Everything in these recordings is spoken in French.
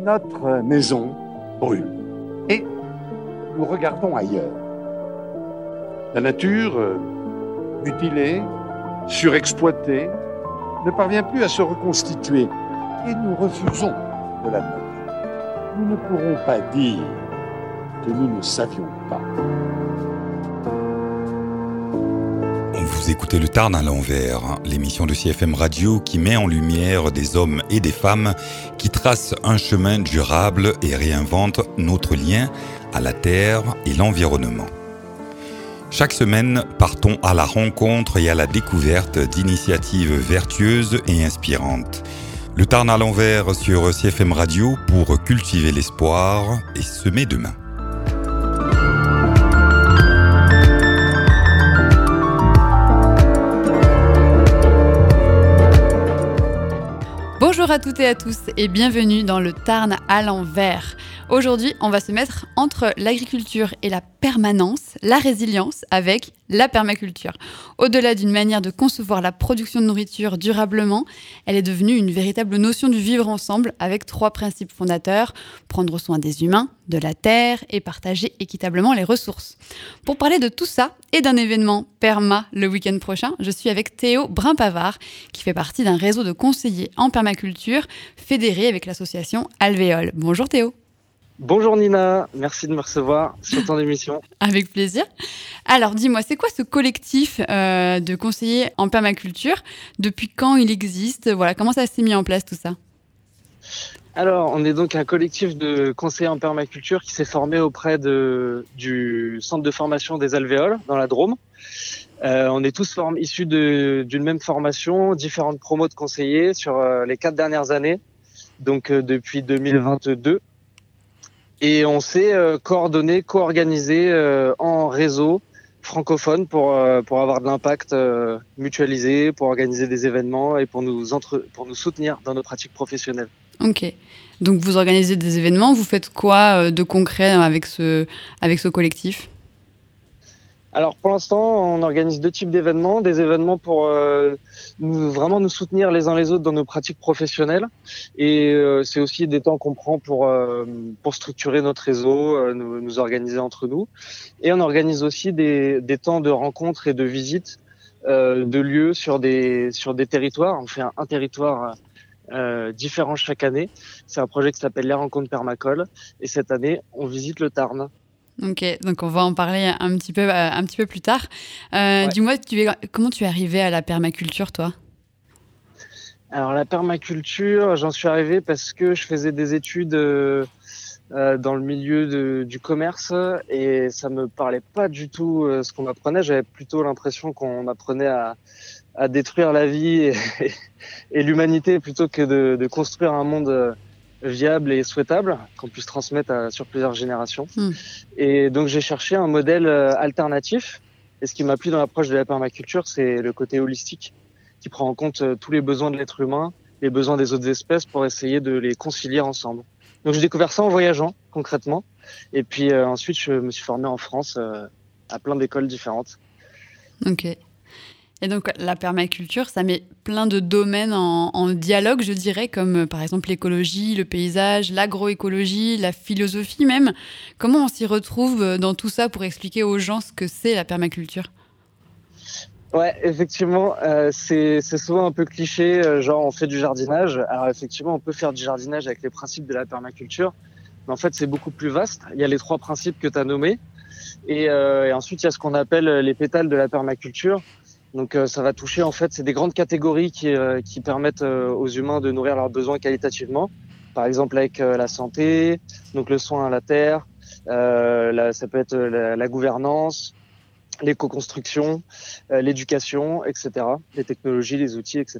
Notre maison brûle et nous regardons ailleurs. La nature, mutilée, surexploitée, ne parvient plus à se reconstituer et nous refusons de l'admettre. Nous ne pourrons pas dire que nous ne savions pas. Vous écoutez Le Tarn à l'envers, l'émission de CFM Radio qui met en lumière des hommes et des femmes qui tracent un chemin durable et réinventent notre lien à la terre et l'environnement. Chaque semaine, partons à la rencontre et à la découverte d'initiatives vertueuses et inspirantes. Le Tarn à l'envers sur CFM Radio pour cultiver l'espoir et semer demain. Bonjour à toutes et à tous et bienvenue dans le Tarn à l'envers. Aujourd'hui, on va se mettre entre l'agriculture et la permanence, la résilience avec la permaculture. Au-delà d'une manière de concevoir la production de nourriture durablement, elle est devenue une véritable notion du vivre ensemble avec 3 principes fondateurs: prendre soin des humains, de la terre et partager équitablement les ressources. Pour parler de tout ça et d'un événement Perma le week-end prochain, je suis avec Théo Brun-Pavard qui fait partie d'un réseau de conseillers en permaculture fédéré avec l'association Alvéole. Bonjour Théo. Bonjour Nina, merci de me recevoir sur ton émission. Avec plaisir. Alors dis-moi, c'est quoi ce collectif de conseillers en permaculture? Depuis quand il existe? Voilà, comment ça s'est mis en place tout ça? Alors, on est donc un collectif de conseillers en permaculture qui s'est formé auprès du centre de formation des Alvéoles dans la Drôme. On est tous issus d'une même formation, différentes promos de conseillers sur les 4 dernières années, donc depuis 2022. Et on s'est co-organisé en réseau francophone pour avoir de l'impact mutualisé, pour organiser des événements et pour nous soutenir dans nos pratiques professionnelles. Ok. Donc vous organisez des événements, vous faites quoi de concret avec ce collectif ? Alors pour l'instant, on organise 2 types d'événements. Des événements pour vraiment nous soutenir les uns les autres dans nos pratiques professionnelles. Et c'est aussi des temps qu'on prend pour structurer notre réseau, nous organiser entre nous. Et on organise aussi des temps de rencontres et de visites de lieux sur des territoires. On fait un territoire différent chaque année. C'est un projet qui s'appelle Les Rencontres Permacole. Et cette année, on visite le Tarn. Ok, donc on va en parler un petit peu plus tard. Ouais. Dis-moi, comment tu es arrivé à la permaculture, toi ? Alors la permaculture, j'en suis arrivé parce que je faisais des études dans le milieu du commerce et ça me parlait pas du tout ce qu'on m'apprenait. J'avais plutôt l'impression qu'on m'apprenait à détruire la vie et l'humanité plutôt que de construire un monde viable et souhaitable, qu'on puisse transmettre sur plusieurs générations. Et donc, j'ai cherché un modèle alternatif. Et ce qui m'a plu dans l'approche de la permaculture, c'est le côté holistique, qui prend en compte tous les besoins de l'être humain, les besoins des autres espèces pour essayer de les concilier ensemble. Donc, j'ai découvert ça en voyageant, concrètement. Et puis, ensuite, je me suis formé en France à plein d'écoles différentes. Ok. Et donc, la permaculture, ça met plein de domaines en dialogue, je dirais, comme par exemple l'écologie, le paysage, l'agroécologie, la philosophie même. Comment on s'y retrouve dans tout ça pour expliquer aux gens ce que c'est la permaculture ? Ouais, effectivement, c'est souvent un peu cliché, genre on fait du jardinage. Alors effectivement, on peut faire du jardinage avec les principes de la permaculture, mais en fait, c'est beaucoup plus vaste. Il y a les 3 principes que tu as nommés. Et ensuite, il y a ce qu'on appelle les pétales de la permaculture. Donc ça va toucher, en fait, c'est des grandes catégories qui permettent aux humains de nourrir leurs besoins qualitativement. Par exemple avec la santé, donc le soin à la terre, ça peut être la gouvernance, l'éco-construction, l'éducation, etc. Les technologies, les outils, etc.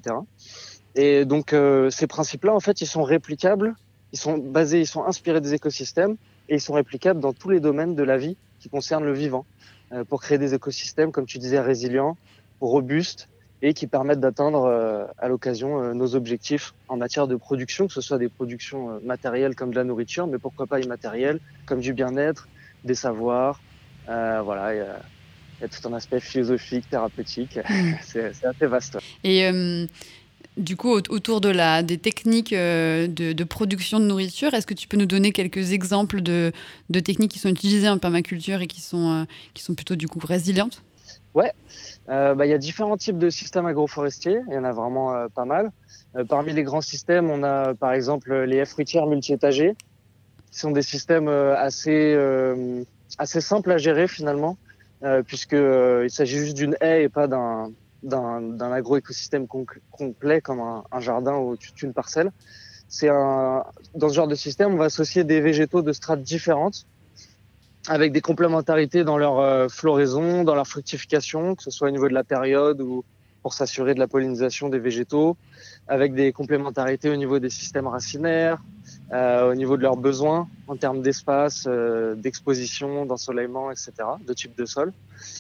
Et donc ces principes-là, en fait, ils sont réplicables, ils sont inspirés des écosystèmes et ils sont réplicables dans tous les domaines de la vie qui concernent le vivant pour créer des écosystèmes, comme tu disais, résilients, robustes et qui permettent d'atteindre à l'occasion nos objectifs en matière de production, que ce soit des productions matérielles comme de la nourriture, mais pourquoi pas immatérielles, comme du bien-être, des savoirs. Voilà, il y a tout un aspect philosophique, thérapeutique. C'est assez vaste. Et Du coup, autour des techniques de production de nourriture, est-ce que tu peux nous donner quelques exemples de techniques qui sont utilisées en permaculture et qui sont plutôt du coup résilientes? Ouais, il y a différents types de systèmes agroforestiers. Il y en a vraiment pas mal. Parmi les grands systèmes, on a par exemple les haies fruitières multi-étagées, qui sont des systèmes assez simples à gérer finalement, puisque il s'agit juste d'une haie et pas d'un agro-écosystème complet comme un jardin ou toute une parcelle. Dans ce genre de système, on va associer des végétaux de strates différentes, avec des complémentarités dans leur floraison, dans leur fructification, que ce soit au niveau de la période ou pour s'assurer de la pollinisation des végétaux, avec des complémentarités au niveau des systèmes racinaires, au niveau de leurs besoins en termes d'espace, d'exposition, d'ensoleillement, etc., de type de sol.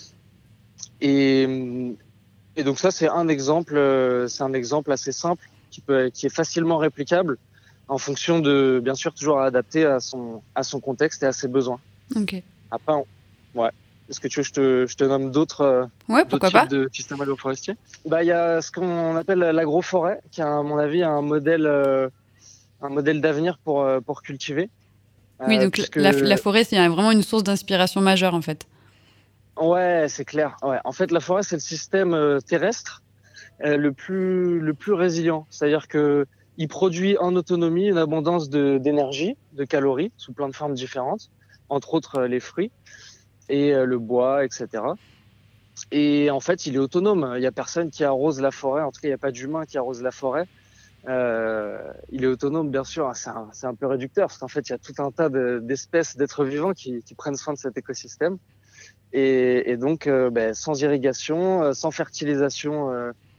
Et donc ça, c'est un exemple assez simple qui est facilement réplicable en fonction de, bien sûr, toujours adapté à son contexte et à ses besoins. Ok. Après, ouais. Est-ce que tu veux que je te nomme d'autres types de systèmes agroforestiers? Il y a ce qu'on appelle l'agroforêt, qui à mon avis un modèle d'avenir pour cultiver. Oui, donc la forêt, c'est vraiment une source d'inspiration majeure en fait. Ouais, c'est clair. Ouais. En fait, la forêt, c'est le système terrestre le plus résilient. C'est-à-dire que il produit en autonomie une abondance d'énergie, de calories, sous plein de formes différentes, entre autres les fruits et le bois, etc. Et en fait, il est autonome. Il n'y a personne qui arrose la forêt. En tout cas, il n'y a pas d'humain qui arrose la forêt. Il est autonome, bien sûr. C'est un peu réducteur parce qu'en fait, il y a tout un tas d'espèces, d'êtres vivants qui prennent soin de cet écosystème. Et donc, sans irrigation, sans fertilisation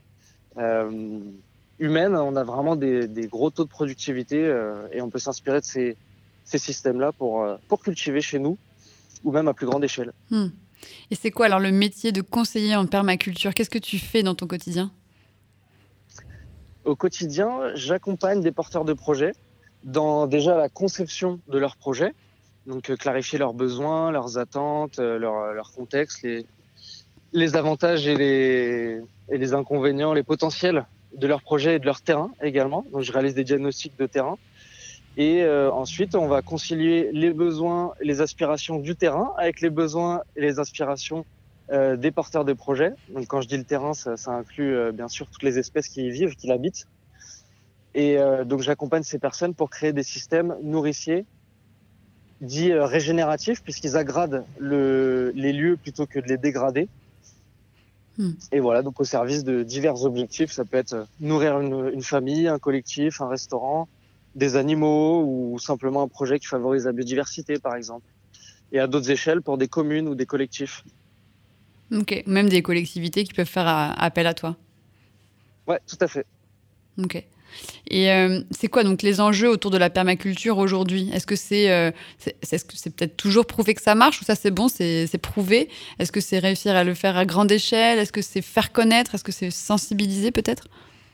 humaine, on a vraiment des gros taux de productivité et on peut s'inspirer de ces systèmes-là pour cultiver chez nous ou même à plus grande échelle. Et c'est quoi alors le métier de conseiller en permaculture? Qu'est-ce que tu fais dans ton quotidien? Au quotidien, j'accompagne des porteurs de projets dans déjà la conception de leurs projets, donc clarifier leurs besoins, leurs attentes, leur contexte, les avantages et les inconvénients, les potentiels de leur projet et de leur terrain également. Donc je réalise des diagnostics de terrain. Et ensuite, on va concilier les besoins et les aspirations du terrain avec les besoins et les aspirations des porteurs de projets. Donc quand je dis le terrain, ça inclut bien sûr toutes les espèces qui y vivent, qui l'habitent. Et donc j'accompagne ces personnes pour créer des systèmes nourriciers dits régénératifs, puisqu'ils aggradent les lieux plutôt que de les dégrader. Et voilà, donc au service de divers objectifs. Ça peut être nourrir une famille, un collectif, un restaurant, des animaux ou simplement un projet qui favorise la biodiversité, par exemple. Et à d'autres échelles, pour des communes ou des collectifs. Ok, même des collectivités qui peuvent faire appel à toi. Ouais, tout à fait. Ok. Et c'est quoi donc les enjeux autour de la permaculture aujourd'hui? Est-ce que c'est peut-être toujours prouvé que ça marche ou ça c'est bon, c'est prouvé? Est-ce que c'est réussir à le faire à grande échelle? Est-ce que c'est faire connaître? Est-ce que c'est sensibiliser peut-être?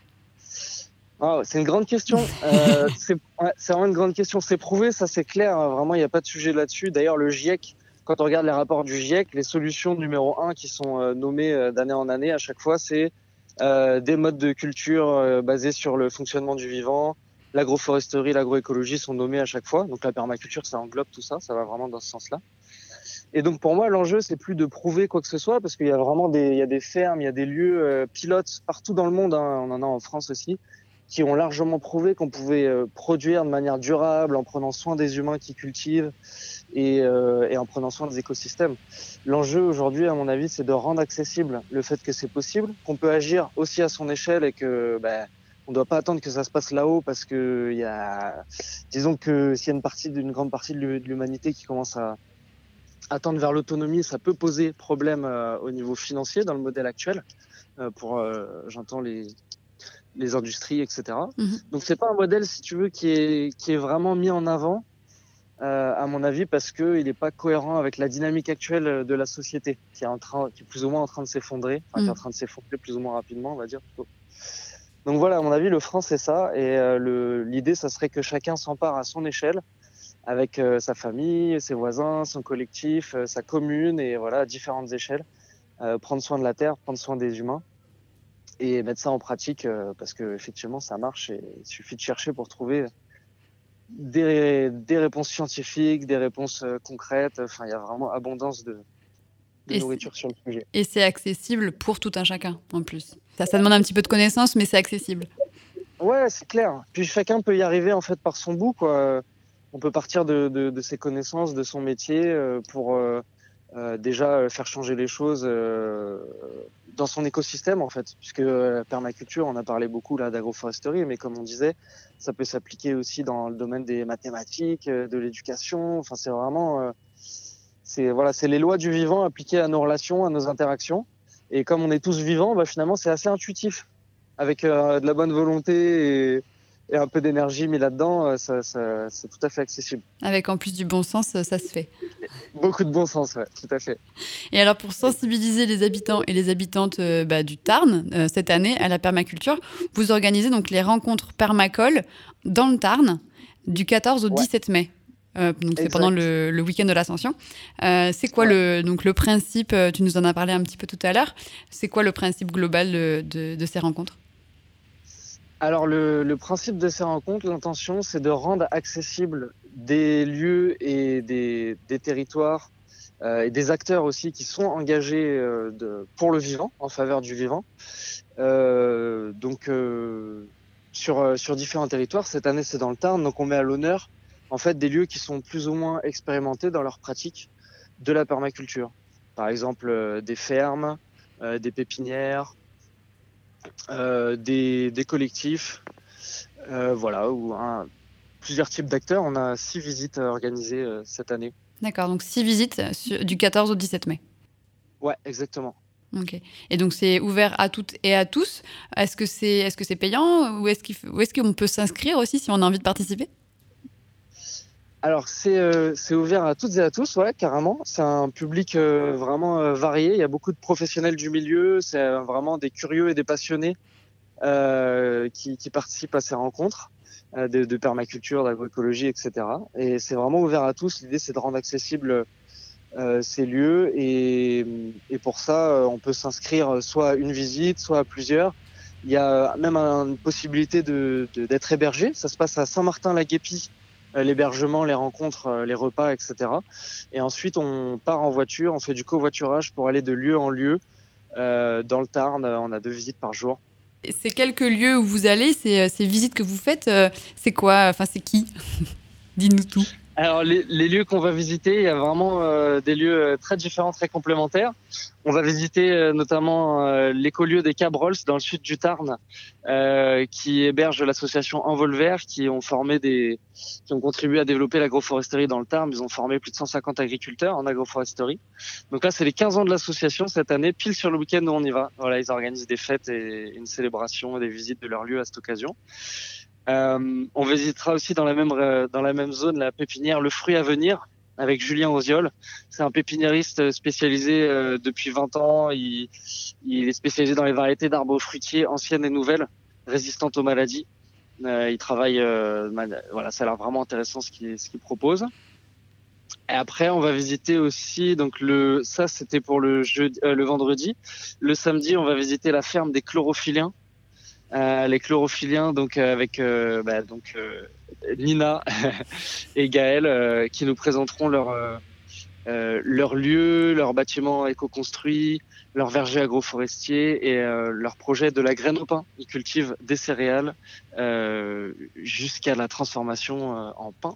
C'est une grande question. C'est vraiment une grande question. C'est prouvé, ça c'est clair. Vraiment, il n'y a pas de sujet là-dessus. D'ailleurs, le GIEC, quand on regarde les rapports du GIEC, les solutions numéro 1 qui sont nommées d'année en année à chaque fois, c'est des modes de culture basés sur le fonctionnement du vivant. L'agroforesterie, l'agroécologie sont nommés à chaque fois. Donc la permaculture, ça englobe tout ça. Ça va vraiment dans ce sens-là. Et donc pour moi, l'enjeu, c'est plus de prouver quoi que ce soit, parce qu'il y a vraiment il y a des fermes, il y a des lieux pilotes partout dans le monde. On en a en France aussi, qui ont largement prouvé qu'on pouvait produire de manière durable en prenant soin des humains qui cultivent et en prenant soin des écosystèmes. L'enjeu aujourd'hui, à mon avis, c'est de rendre accessible le fait que c'est possible, qu'on peut agir aussi à son échelle et que on ne doit pas attendre que ça se passe là-haut parce que disons que s'il y a une grande partie de l'humanité qui commence à tendre vers l'autonomie, ça peut poser problème au niveau financier dans le modèle actuel j'entends les industries, etc. Donc c'est pas un modèle, si tu veux, qui est vraiment mis en avant, à mon avis, parce que il n'est pas cohérent avec la dynamique actuelle de la société, qui est plus ou moins en train de s'effondrer, qui est en train de s'effondrer plus ou moins rapidement, on va dire. Donc voilà, à mon avis, le frein c'est ça, et l'idée, ça serait que chacun s'empare à son échelle, avec sa famille, ses voisins, son collectif, sa commune, et voilà, à différentes échelles, prendre soin de la terre, prendre soin des humains. et mettre ça en pratique parce que effectivement ça marche et il suffit de chercher pour trouver des réponses scientifiques, des réponses concrètes. Enfin, il y a vraiment abondance de nourriture sur le sujet. Et c'est accessible pour tout un chacun en plus. Ça demande un petit peu de connaissances, mais c'est accessible. Ouais, c'est clair. Puis chacun peut y arriver en fait par son bout, quoi. On peut partir de ses connaissances, de son métier pour déjà faire changer les choses dans son écosystème en fait, puisque la permaculture, on a parlé beaucoup là d'agroforesterie, mais comme on disait, ça peut s'appliquer aussi dans le domaine des mathématiques, de l'éducation. Enfin, c'est vraiment, c'est les lois du vivant appliquées à nos relations, à nos interactions. Et comme on est tous vivants, bah, finalement, c'est assez intuitif, avec de la bonne volonté et un peu d'énergie mis là-dedans, c'est tout à fait accessible. Avec en plus du bon sens, ça se fait. Beaucoup de bon sens, ouais, tout à fait. Et alors, pour sensibiliser les habitants et les habitantes du Tarn, cette année, à la permaculture, vous organisez donc les rencontres permacoles dans le Tarn, du 14 au 17 mai. Donc c'est pendant le week-end de l'Ascension. C'est quoi le principe, tu nous en as parlé un petit peu tout à l'heure, c'est quoi le principe global de ces rencontres ? Alors le principe de ces rencontres, l'intention, c'est de rendre accessibles des lieux et des territoires et des acteurs aussi qui sont engagés pour le vivant, en faveur du vivant. Sur différents territoires, cette année c'est dans le Tarn, donc on met à l'honneur en fait des lieux qui sont plus ou moins expérimentés dans leur pratique de la permaculture. Par exemple des fermes, des pépinières, des collectifs, voilà, ou plusieurs types d'acteurs. On a 6 visites organisées cette année. D'accord, donc 6 visites du 14 au 17 mai. Ouais, exactement. Ok. Et donc c'est ouvert à toutes et à tous. Est-ce que c'est payant ou est-ce qu'on peut s'inscrire aussi si on a envie de participer ? Alors c'est ouvert à toutes et à tous, ouais, carrément. C'est un public vraiment varié. Il y a beaucoup de professionnels du milieu. C'est vraiment des curieux et des passionnés qui participent à ces rencontres de permaculture, d'agroécologie, etc. Et c'est vraiment ouvert à tous. L'idée, c'est de rendre accessibles ces lieux et pour ça, on peut s'inscrire soit à une visite, soit à plusieurs. Il y a même une possibilité d'être hébergé. Ça se passe à Saint-Martin-la-Guépie. L'hébergement, les rencontres, les repas, etc. Et ensuite, on part en voiture, on fait du covoiturage pour aller de lieu en lieu. Dans le Tarn, on a 2 visites par jour. Et ces quelques lieux où vous allez, ces visites que vous faites, c'est quoi ? Enfin, c'est qui ? Dis-nous tout. Alors, les lieux qu'on va visiter, il y a vraiment des lieux très différents, très complémentaires. On va visiter notamment l'écolieu des Cabrols dans le sud du Tarn, qui héberge l'association Envol Vert, qui ont contribué à développer l'agroforesterie dans le Tarn. Ils ont formé plus de 150 agriculteurs en agroforesterie. Donc là, c'est les 15 ans de l'association cette année, pile sur le week-end où on y va. Voilà, ils organisent des fêtes et une célébration et des visites de leur lieu à cette occasion. On visitera aussi dans la même zone la pépinière Le Fruit à Venir avec Julien Oziol. C'est un pépiniériste spécialisé depuis 20 ans. Il est spécialisé dans les variétés d'arbres fruitiers anciennes et nouvelles, résistantes aux maladies. Il travaille, voilà, ça a l'air vraiment intéressant ce qu'il propose. Et après, on va visiter aussi, donc ça c'était pour le vendredi. Le samedi, on va visiter la ferme des chlorophylliens. Les chlorophylliens, donc avec Nina et Gaël, qui nous présenteront leur lieu, leur bâtiment éco-construit, leur verger agroforestier et leur projet de la graine au pain. Ils cultivent des céréales jusqu'à la transformation en pain.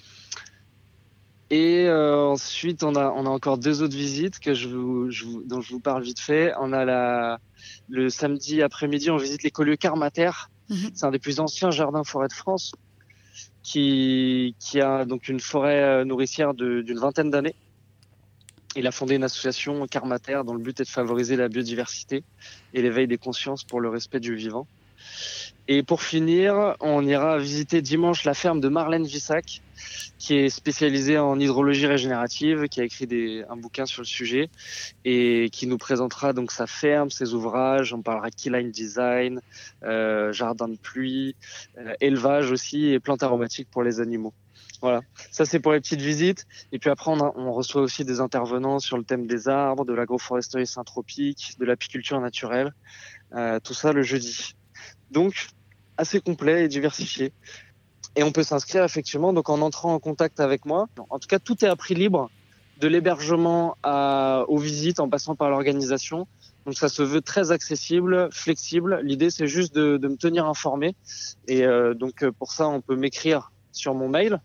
Et ensuite, on a encore 2 autres visites dont je vous parle vite fait. On a le samedi après-midi, on visite l'écolieu Carmater. C'est un des plus anciens jardins forêts de France, qui a donc une forêt nourricière d'une 20aine d'années. Il a fondé une association Carmater dont le but est de favoriser la biodiversité et l'éveil des consciences pour le respect du vivant. Et pour finir, on ira visiter dimanche la ferme de Marlène Vissac, qui est spécialisée en hydrologie régénérative, qui a écrit un bouquin sur le sujet et qui nous présentera donc sa ferme, ses ouvrages. On parlera keyline design, jardin de pluie, élevage aussi et plantes aromatiques pour les animaux. Voilà, ça c'est pour les petites visites. Et puis après, on reçoit aussi des intervenants sur le thème des arbres, de l'agroforesterie syntropique, de l'apiculture naturelle, tout ça le jeudi. Donc, assez complet et diversifié. Et on peut s'inscrire effectivement donc en entrant en contact avec moi. En tout cas, tout est à prix libre, de l'hébergement aux visites en passant par l'organisation. Donc ça se veut très accessible, flexible. L'idée, c'est juste de me tenir informé. Et donc pour ça, on peut m'écrire sur mon mail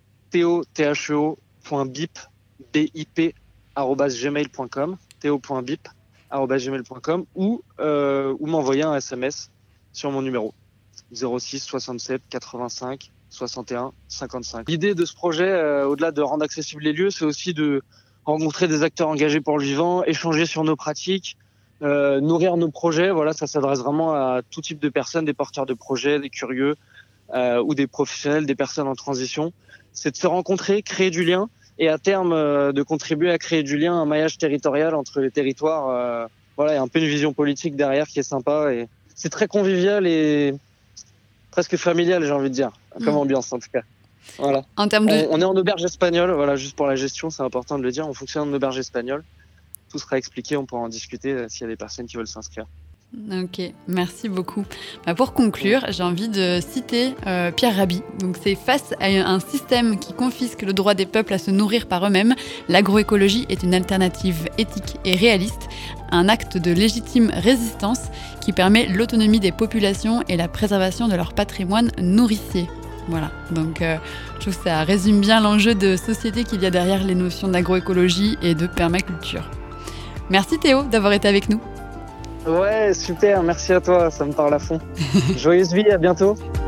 theo.bip@gmail.com theo.bip@gmail.com ou m'envoyer un SMS sur mon numéro 06 67 85 61 55. L'idée de ce projet, au-delà de rendre accessibles les lieux, c'est aussi de rencontrer des acteurs engagés pour le vivant, échanger sur nos pratiques, nourrir nos projets. Voilà, ça s'adresse vraiment à tout type de personnes, des porteurs de projets, des curieux ou des professionnels, des personnes en transition. C'est de se rencontrer, créer du lien et à terme de contribuer à créer du lien, un maillage territorial entre les territoires. Voilà, il y a un peu une vision politique derrière qui est sympa et c'est très convivial et presque familial, j'ai envie de dire, comme ambiance en tout cas. Voilà. En termes de... On est en auberge espagnole, voilà, juste pour la gestion, c'est important de le dire. On fonctionne en auberge espagnole. Tout sera expliqué, on pourra en discuter s'il y a des personnes qui veulent s'inscrire. Ok, merci beaucoup. Pour conclure, j'ai envie de citer Pierre Rabhi. Donc, c'est face à un système qui confisque le droit des peuples à se nourrir par eux-mêmes, l'agroécologie est une alternative éthique et réaliste, un acte de légitime résistance qui permet l'autonomie des populations et la préservation de leur patrimoine nourricier. Voilà, donc je trouve que ça résume bien l'enjeu de société qu'il y a derrière les notions d'agroécologie et de permaculture. Merci Théo d'avoir été avec nous. Ouais, super, merci à toi, ça me parle à fond. Joyeuse vie, à bientôt.